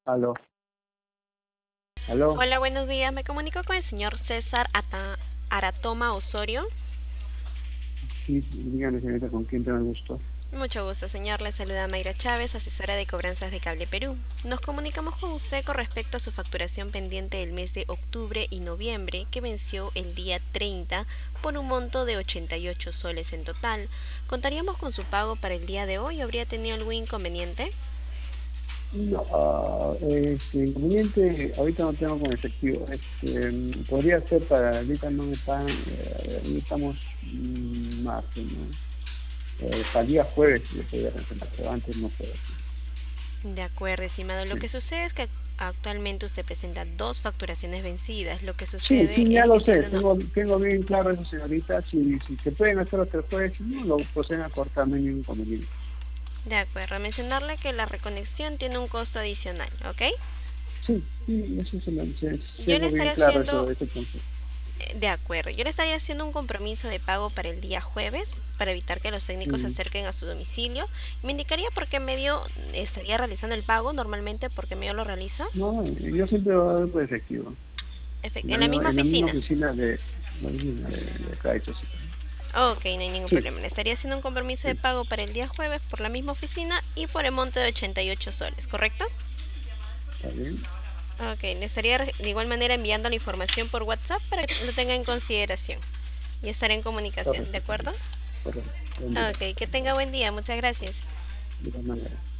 Aló, aló. Hola, buenos días. Me comunico con el señor César Aratoma Osorio. Sí, dígame, señorita, ¿con quién tengo el gusto? Mucho gusto, señor. Le saluda Mayra Chávez, asesora de cobranzas de Cable Perú. Nos comunicamos con usted con respecto a su facturación pendiente del mes de octubre y noviembre, que venció el día 30 por un monto de 88 soles en total. ¿Contaríamos con su pago para el día de hoy? ¿Habría tenido algún inconveniente? No, inconveniente, ahorita no tengo con efectivo. Podría ser para, ahorita no me pagan, ahorita estamos martes, ¿no? Para el día jueves le podría cancelar, pero antes no puedo. De acuerdo, estimado. Lo Sí, que sucede es que actualmente usted presenta dos facturaciones vencidas. Lo que sí, sucede sí, ya es lo que sé, siendo no. tengo bien claro eso, señorita. Si se pueden hacer hasta el jueves, si no, lo proceden a cortar, no hay ningún inconveniente. De acuerdo, mencionarle que la reconexión tiene un costo adicional, ¿ok? Sí, sí, eso Yo le tengo estaré bien claro haciendo, eso, ese punto. de acuerdo, yo le estaría haciendo un compromiso de pago para el día jueves para evitar que los técnicos se Mm. acerquen a su domicilio. ¿Me indicaría por qué medio estaría realizando el pago? Normalmente, ¿por qué medio lo realiza? No, yo siempre voy a dar por efectivo. En la misma En la misma oficina. oficina la oficina de crédito, sí. Ok, no hay ningún Sí, problema. Le estaría haciendo un compromiso de sí, pago para el día jueves por la misma oficina y por el monto de 88 soles, ¿correcto? está bien. Ok, le estaría de igual manera enviando la información por WhatsApp para que lo tenga en consideración y estaré en comunicación, ¿de Correcto, acuerdo? correcto. Correcto. Buen día. Ok, que tenga buen día, muchas gracias. De igual manera.